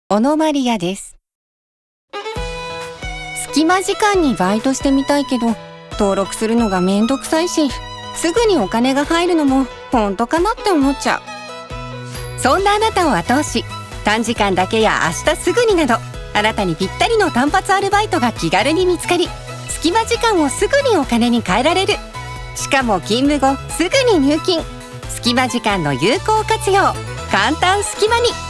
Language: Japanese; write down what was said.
オノマリアです。隙間時間にバイトしてみたいけど、登録するのがめんどくさいし、すぐにお金が入るのも本当かなって思っちゃう。そんなあなたを後押し、短時間だけや明日すぐになど、あなたにぴったりの単発アルバイトが気軽に見つかり、隙間時間をすぐにお金に変えられる。しかも勤務後すぐに入金。隙間時間の有効活用、簡単隙間に。